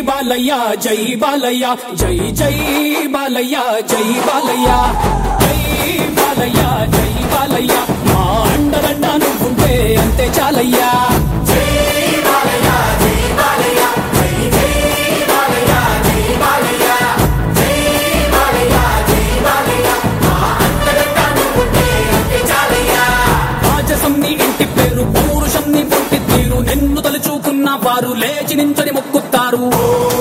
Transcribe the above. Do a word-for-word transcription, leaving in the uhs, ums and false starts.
బాలయ్య జై బాలయ్య జై జై బాలయ్య జై బాలయ్య జై బాలయ్య జై బాలయ్య మా అండదండ నువ్వుంటే అంతే చాలయ్యా ఇంటి పేరు పౌరుషం నీ పుట్టి తీరు నిన్ను తలుచుకున్న వారు లేచి నించని మొక్కుతారు.